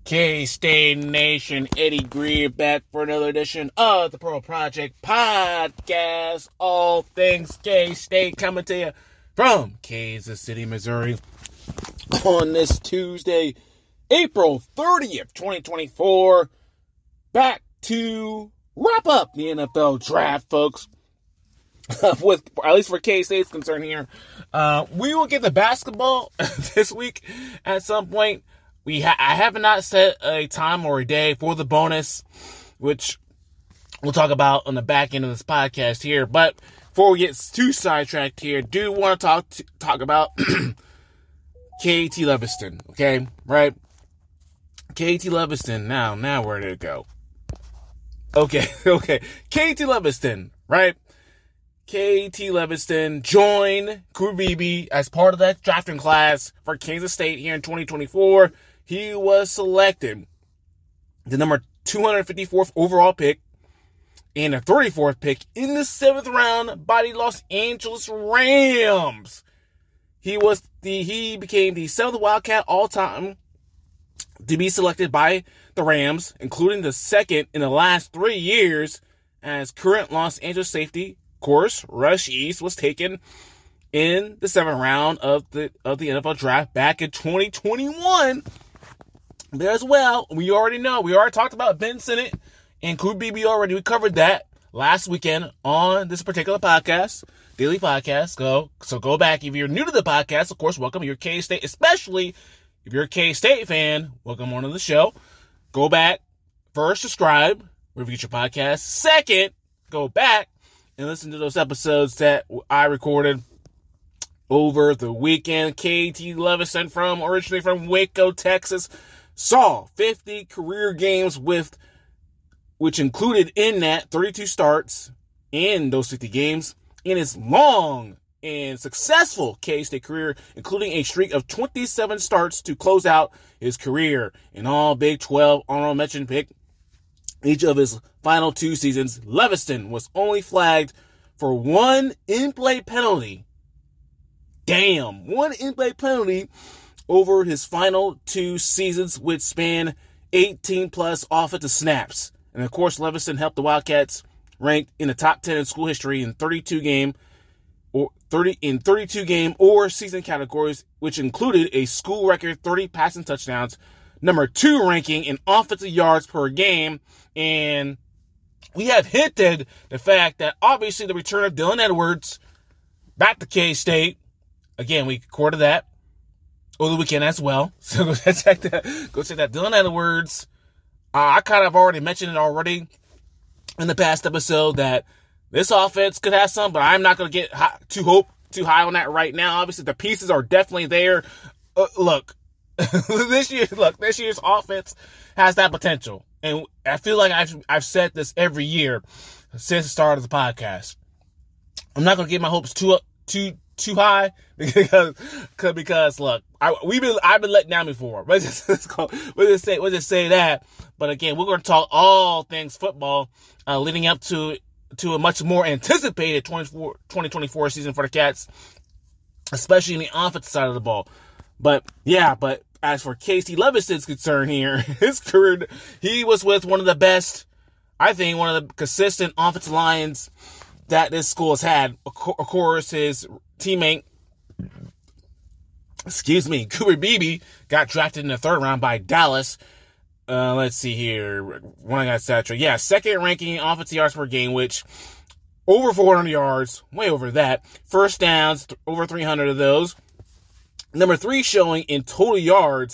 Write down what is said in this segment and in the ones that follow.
K-State Nation, Eddie Greer back for another edition of the Pearl Project Podcast. All things K-State coming to you from Kansas City, Missouri on this Tuesday, April 30th, 2024. Back to wrap up the NFL draft, folks. With at least for K-State's concern here, we will get the basketball this week at some point. I have not set a time or a day for the bonus, which we'll talk about on the back end of this podcast here. But before we get too sidetracked here, do want to talk about K.T. Leviston, okay? Right? K.T. Leviston, now where did it go? Okay. K.T. Leviston, right? K.T. Leviston joined Cooper Beebe as part of that drafting class for Kansas State here in 2024. He was selected the number 254th overall pick and the 34th pick in the 7th round by the Los Angeles Rams. He became the 7th Wildcat all-time to be selected by the Rams, including the 2nd in the last 3 years, as current Los Angeles safety, of course, Rush East, was taken in the 7th round of the NFL draft back in 2021. There as well, we already talked about Ben Sinnott and Cooper Beebe already. We covered that last weekend on this particular podcast, daily podcast. Go back. If you're new to the podcast, of course, welcome. You're K-State, especially if you're a K-State fan, welcome on to the show. Go back. First, subscribe, review your podcast. Second, go back and listen to those episodes that I recorded over the weekend. K.T. Leviston, originally from Waco, Texas, saw 50 career games which included in that 32 starts in those 50 games in his long and successful K-State career, including a streak of 27 starts to close out his career. In all Big 12 honorable mention pick each of his final 2 seasons, Leviston was only flagged for one in-play penalty. One in-play penalty over his final 2 seasons, which span 18-plus offensive snaps. And, of course, Leviston helped the Wildcats rank in the top 10 in school history in 32 game or season categories, which included a school record 30 passing touchdowns, number 2 ranking in offensive yards per game. And we have hinted the fact that obviously the return of Dylan Edwards back to K-State, again, we recorded that over the weekend as well. So go check that. Dylan Edwards, I kind of already mentioned it already in the past episode that this offense could have some, but I'm not going to get too high on that right now. Obviously, the pieces are definitely there. Look, this year's offense has that potential. And I feel like I've said this every year since the start of the podcast. I'm not going to get my hopes too high because look, I've been let down before. We'll just say that. But again, we're going to talk all things football leading up to a much more anticipated 2024 season for the Cats, especially in the offensive side of the ball. But as for K.T. Leviston's concern here, his career, he was with one of the best, I think, one of the consistent offensive lines that this school has had. Of course, his teammate, Cooper Beebe, got drafted in the 3rd round by Dallas. Let's see here. One I got saturated. Yeah, 2nd ranking offensive yards per game, which over 400 yards, way over that. First downs, over 300 of those. Number 3 showing in total yards,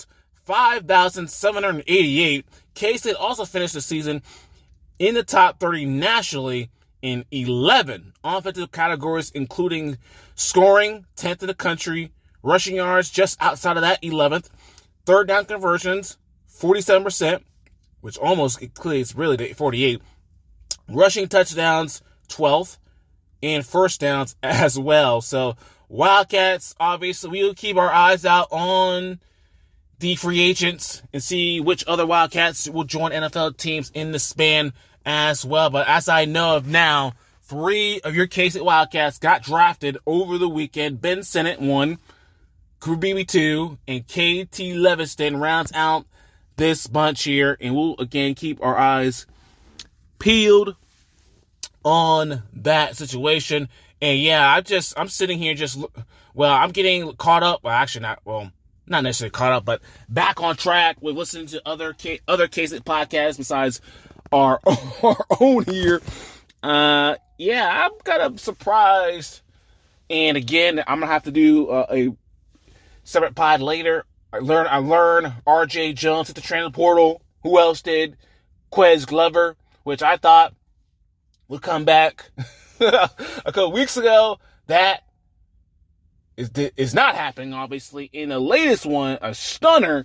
5,788. K-State also finished the season in the top 30 nationally in 11 offensive categories, including scoring, 10th in the country, rushing yards just outside of that, 11th, 3rd down conversions, 47%, which almost equates really to 48, rushing touchdowns, 12th, and first downs as well. So Wildcats, obviously, we'll keep our eyes out on the free agents and see which other Wildcats will join NFL teams in the span as well. But as I know of now, 3 of your K-State Wildcats got drafted over the weekend. Ben Sinnott, 1, Cooper Beebe, 2, and K.T. Leviston rounds out this bunch here, and we'll again keep our eyes peeled on that situation. And yeah, I'm sitting here I'm getting caught up. Well, actually not necessarily caught up, but back on track with listening to other K-State podcasts besides our own here. Yeah, I'm kind of surprised. And again, I'm gonna have to do a separate pod later. I learned R.J. Jones hit the transfer portal. Who else did? Quez Glover, which I thought would come back a couple weeks ago. That is not happening, obviously. In the latest one, a stunner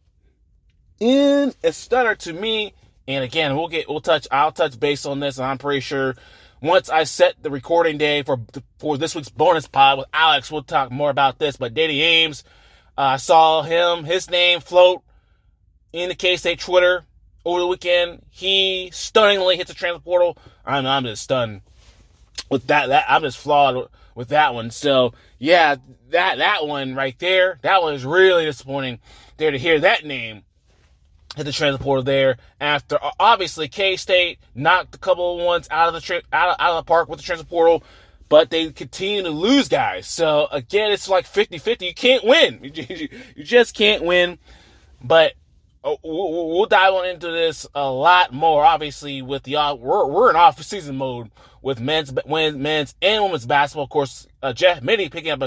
to me. And again, I'll touch base on this, and I'm pretty sure once I set the recording day for this week's bonus pod with Alex, we'll talk more about this. But Dady Ames, I saw his name float in the K-State Twitter over the weekend. He stunningly hits the transfer portal. I'm just stunned with that. I'm just flawed with that one. So yeah, that one right there, that one is really disappointing there to hear that name hit the transfer portal there after obviously K-State knocked a couple of ones out of the park with the transfer portal, but they continue to lose guys. So again, it's like 50-50. You can't win. You just can't win. But we'll dive on into this a lot more. Obviously, with we're in off-season mode with men's and women's basketball. Of course, Jeff Mittie picking up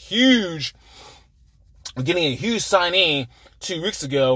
getting a huge signing 2 weeks ago.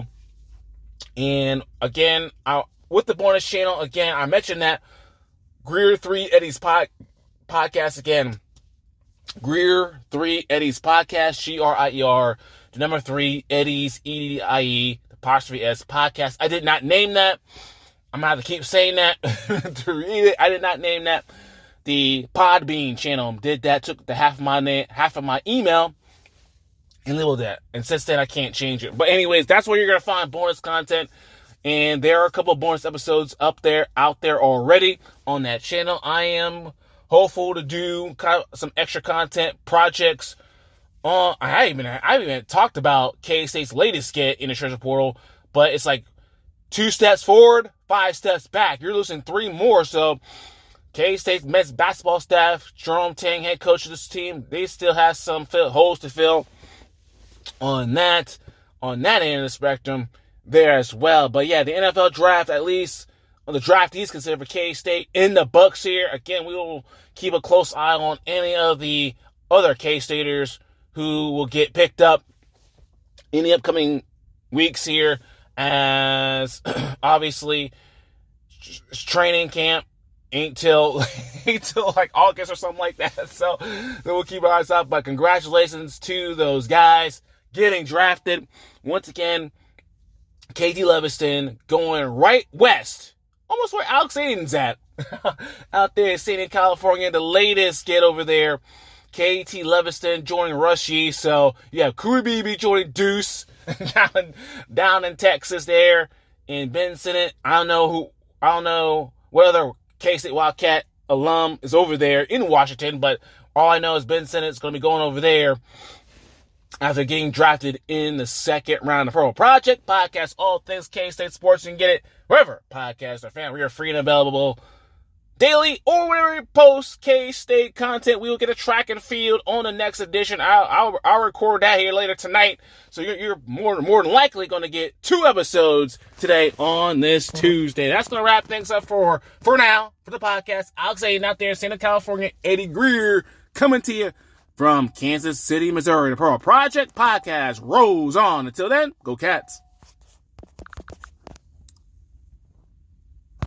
And again, with the bonus channel, again, I mentioned that Greer 3 Eddie's podcast again. Greer 3 Eddie's podcast, GRIER, the number 3 Eddie's EDIE, apostrophe S podcast. I did not name that. I'm gonna have to keep saying that to read it. I did not name that. The Podbean channel did that. Took the half of my email and labeled that. And since then, I can't change it. But anyways, that's where you're gonna find bonus content. And there are a couple of bonus episodes out there already on that channel. I am hopeful to do kind of some extra content projects. I haven't even talked about K-State's latest skit in the transfer portal, but it's like 2 steps forward, 5 steps back. You're losing 3 more. So K-State's men's basketball staff, Jerome Tang, head coach of this team, they still have some holes to fill on that end of the spectrum there as well. But yeah, the NFL draft, at least on the draftees considered for K-State in the books here. Again, we will keep a close eye on any of the other K-Staters who will get picked up in the upcoming weeks here, as obviously training camp ain't till like August or something like that. So we'll keep our eyes out. But congratulations to those guys getting drafted. Once again, KT Leviston going right west, almost where Alex Aden's at, out there in St. California. The latest get over there, KT Leviston joining Rushy. So you have Kuri BB joining Deuce down in Texas there, and Ben Sinnott. I don't know what other K-State Wildcat alum is over there in Washington, but all I know is Ben Sinnott's going to be going over there after getting drafted in the second round of the Pro Project Podcast. All things K-State sports. You can get it wherever podcasts are found. We are free and available daily, or whenever we post K-State content, we will get a track and field on the next edition. I'll record that here later tonight. So you're more than likely going to get 2 episodes today on this Tuesday. That's going to wrap things up for now, for the podcast. Alex Aden out there in Santa California, Eddie Greer coming to you from Kansas City, Missouri. The Pro Project Podcast rolls on. Until then, go Cats.